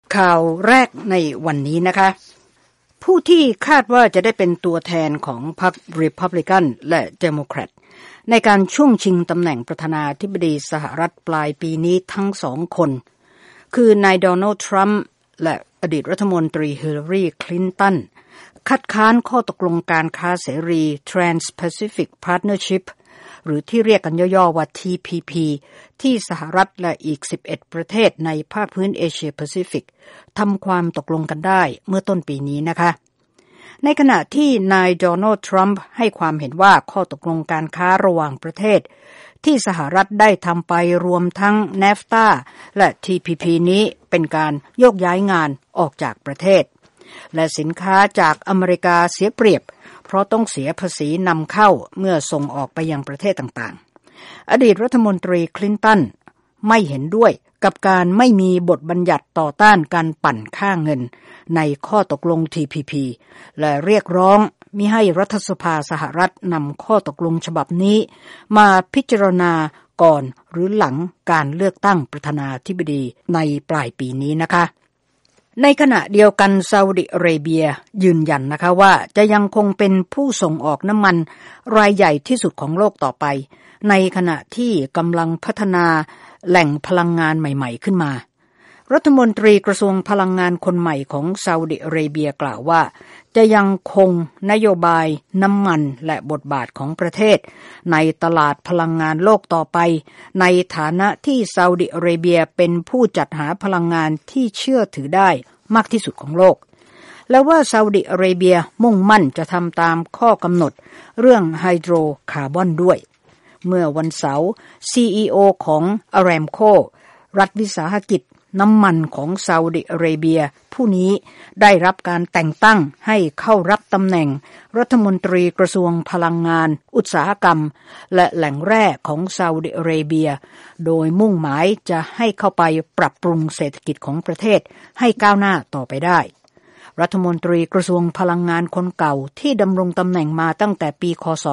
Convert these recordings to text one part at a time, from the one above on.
ข่าวแรกในวันนี้นะคะผู้ที่คาดว่าจะได้เป็นตัวแทนของพรรค Republican และ Democrat ในการช่วงชิงตำแหน่งประธานาธิบดีสหรัฐปลายปีนี้ทั้งสองคนคือนายโดนัลด์ทรัมป์และอดีตรัฐมนตรีฮิลลารีคลินตันคัดค้านข้อตกลงการค้าเสรี Trans-Pacific Partnership หรือที่เรียกกันย่อๆว่า TPP ที่สหรัฐและอีก11ประเทศในภาคพื้นเอเชียแปซิฟิกทำความตกลงกันได้เมื่อต้นปีนี้นะคะในขณะที่นายโดนัลด์ทรัมป์ให้ความเห็นว่าข้อตกลงการค้าระหว่างประเทศที่สหรัฐได้ทำไปรวมทั้ง NAFTA และ TPP นี้เป็นการโยกย้ายงานออกจากประเทศและสินค้าจากอเมริกาเสียเปรียบเพราะต้องเสียภาษีนำเข้าเมื่อส่งออกไปยังประเทศต่างๆอดีตรัฐมนตรีคลินตันไม่เห็นด้วยกับการไม่มีบทบัญญัติต่อต้านการปั่นค่าเงินในข้อตกลง TPP และเรียกร้องมิให้รัฐสภาสหรัฐนำข้อตกลงฉบับนี้มาพิจารณาก่อนหรือหลังการเลือกตั้งประธานาธิบดีในปลายปีนี้นะคะในขณะเดียวกันซาอุดิอาระเบียยืนยันนะคะว่าจะยังคงเป็นผู้ส่งออกน้ำมันรายใหญ่ที่สุดของโลกต่อไปในขณะที่กำลังพัฒนาแหล่งพลังงานใหม่ๆขึ้นมารัฐมนตรีกระทรวงพลังงานคนใหม่ของซาอุดิอาระเบียกล่าวว่าจะยังคงนโยบายน้ำมันและบทบาทของประเทศในตลาดพลังงานโลกต่อไปในฐานะที่ซาอุดิอาระเบียเป็นผู้จัดหาพลังงานที่เชื่อถือได้มากที่สุดของโลกและว่าซาอุดิอาระเบียมุ่งมั่นจะทำตามข้อกำหนดเรื่องไฮโดรคาร์บอนด้วยเมื่อวันเสาร์ CEO ของ Aramco รัฐวิสาหกิจน้ำมันของซาอุดิอาระเบียผู้นี้ได้รับการแต่งตั้งให้เข้ารับตำแหน่งรัฐมนตรีกระทรวงพลังงานอุตสาหกรรมและแหล่งแร่ของซาอุดิอาระเบียโดยมุ่งหมายจะให้เข้าไปปรับปรุงเศรษฐกิจของประเทศให้ก้าวหน้าต่อไปได้รัฐมนตรีกระทรวงพลังงานคนเก่าที่ดำรงตำแหน่งมาตั้งแต่ปีค.ศ.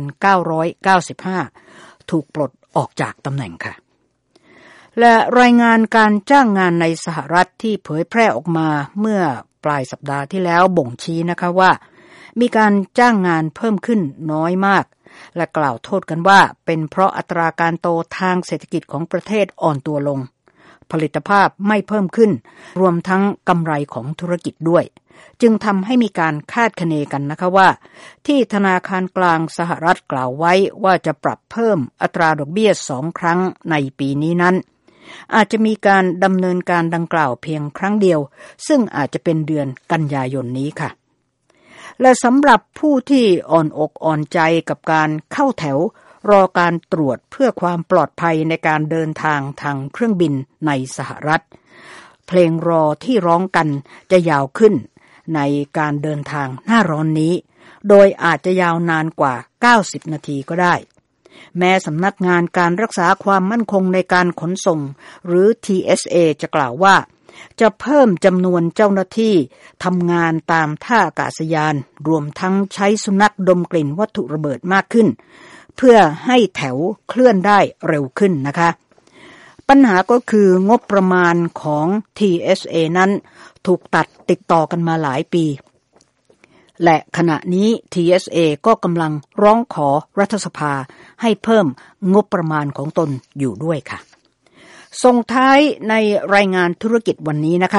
1995ถูกปลดออกจากตำแหน่งค่ะและรายงานการจ้างงานในสหรัฐที่เผยแพร่ออกมาเมื่อปลายสัปดาห์ที่แล้วบ่งชี้นะคะว่ามีการจ้างงานเพิ่มขึ้นน้อยมากและกล่าวโทษกันว่าเป็นเพราะอัตราการโตทางเศรษฐกิจของประเทศอ่อนตัวลงผลิตภาพไม่เพิ่มขึ้นรวมทั้งกำไรของธุรกิจด้วยจึงทำให้มีการคาดคะเนกันนะคะว่าที่ธนาคารกลางสหรัฐกล่าวไว้ว่าจะปรับเพิ่มอัตราดอกเบี้ย2 ครั้งในปีนี้นั้นอาจจะมีการดำเนินการดังกล่าวเพียงครั้งเดียวซึ่งอาจจะเป็นเดือนกันยายนนี้ค่ะและสำหรับผู้ที่อ่อนอกอ่อนใจกับการเข้าแถวรอการตรวจเพื่อความปลอดภัยในการเดินทางทางเครื่องบินในสหรัฐเพลงรอที่ร้องกันจะยาวขึ้นในการเดินทางหน้าร้อนนี้โดยอาจจะยาวนานกว่า90นาทีก็ได้แม้สำนักงานการรักษาความมั่นคงในการขนส่งหรือ TSA จะกล่าวว่าจะเพิ่มจำนวนเจ้าหน้าที่ทำงานตามท่าอากาศยานรวมทั้งใช้สุนัขดมกลิ่นวัตถุระเบิดมากขึ้นเพื่อให้แถวเคลื่อนได้เร็วขึ้นนะคะปัญหาก็คืองบประมาณของ TSA นั้นถูกตัดติดต่อกันมาหลายปีและขณะนี้ TSA ก็กำลังร้องขอรัฐสภาให้เพิ่มงบประมาณของตนอยู่ด้วยค่ะส่งท้ายในรายงานธุรกิจวันนี้นะคะ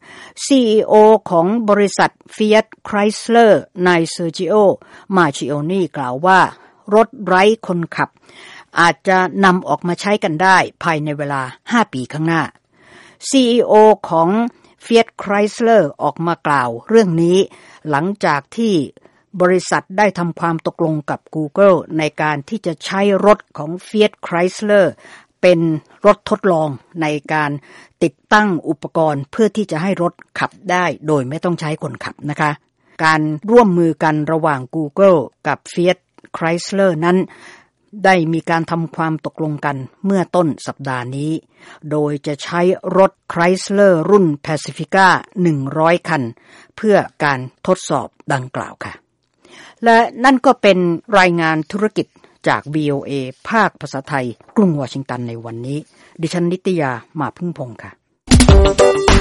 CEO ของบริษัท Fiat Chrysler นายเซอร์จิโอ มาชิโอนีกล่าวว่ารถไร้คนขับอาจจะนำออกมาใช้กันได้ภายในเวลา5 ปีข้างหน้า CEO ของ Fiat Chrysler ออกมากล่าวเรื่องนี้หลังจากที่บริษัทได้ทำความตกลงกับ Google ในการที่จะใช้รถของ Fiat Chrysler เป็นรถทดลองในการติดตั้งอุปกรณ์เพื่อที่จะให้รถขับได้โดยไม่ต้องใช้คนขับนะคะการร่วมมือกันระหว่าง Google กับ Fiat Chrysler นั้นได้มีการทำความตกลงกันเมื่อต้นสัปดาห์นี้โดยจะใช้รถ Chrysler รุ่น Pacifica 100 คันเพื่อการทดสอบดังกล่าวค่ะและนั่นก็เป็นรายงานธุรกิจจาก VOA ภาคภาษาไทยกรุงวอชิงตันในวันนี้ดิฉันนิตยา มาพึ่งพงษ์ค่ะ